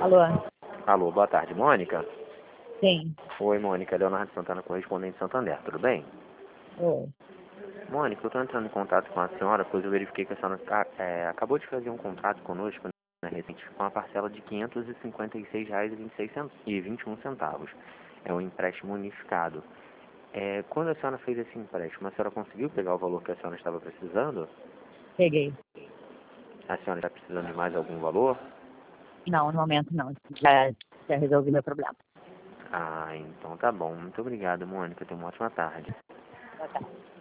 Alô? Alô, boa tarde, Mônica? Sim. Oi, Mônica, Leonardo Santana, correspondente de Santander, tudo bem? Oi. Mônica, eu estou entrando em contato com a senhora, pois eu verifiquei que a senhora acabou de fazer um contrato conosco, né, recente, com a parcela de R$ 556,21. É um empréstimo unificado. Quando a senhora fez esse empréstimo, a senhora conseguiu pegar o valor que a senhora estava precisando? Peguei. A senhora está precisando de mais algum valor? Não, no momento não. Já resolvi meu problema. Ah, então tá bom. Muito obrigado, Mônica. Tenha uma ótima tarde. Boa tarde.